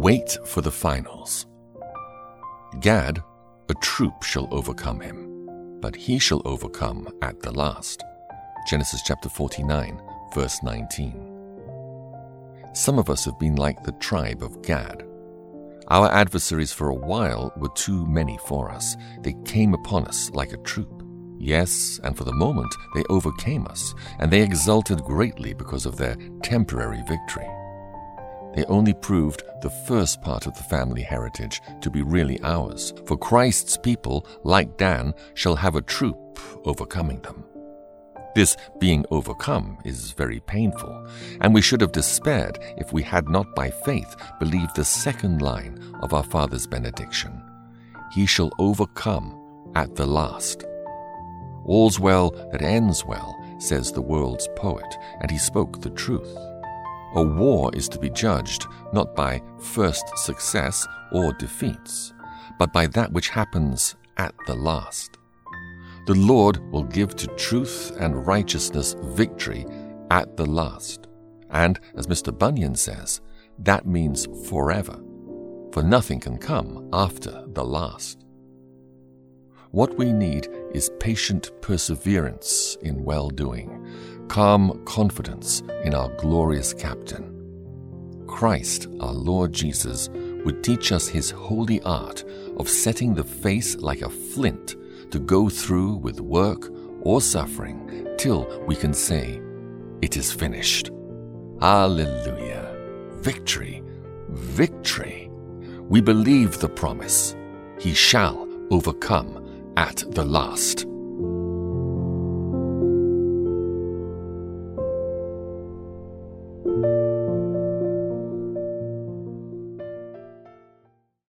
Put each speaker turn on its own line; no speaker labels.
Wait for the finals. Gad, a troop shall overcome him, but he shall overcome at the last. Genesis chapter 49, verse 19. Some of us have been like the tribe of Gad. Our adversaries for a while were too many for us. They came upon us like a troop. Yes, and for the moment they overcame us, and they exulted greatly because of their temporary victory. They only proved the first part of the family heritage to be really ours, for Christ's people, like Dan, shall have a troop overcoming them. This being overcome is very painful, and we should have despaired if we had not by faith believed the second line of our Father's benediction. He shall overcome at the last. All's well that ends well, says the world's poet, and he spoke the truth. A war is to be judged not by first success or defeats, but by that which happens at the last. The Lord will give to truth and righteousness victory at the last. And, as Mr. Bunyan says, that means forever, for nothing can come after the last. What we need is patient perseverance in well-doing, calm confidence in our glorious Captain. Christ, our Lord Jesus, would teach us his holy art of setting the face like a flint to go through with work or suffering till we can say, "It is finished." Hallelujah! Victory! Victory! We believe the promise. He shall overcome at the last.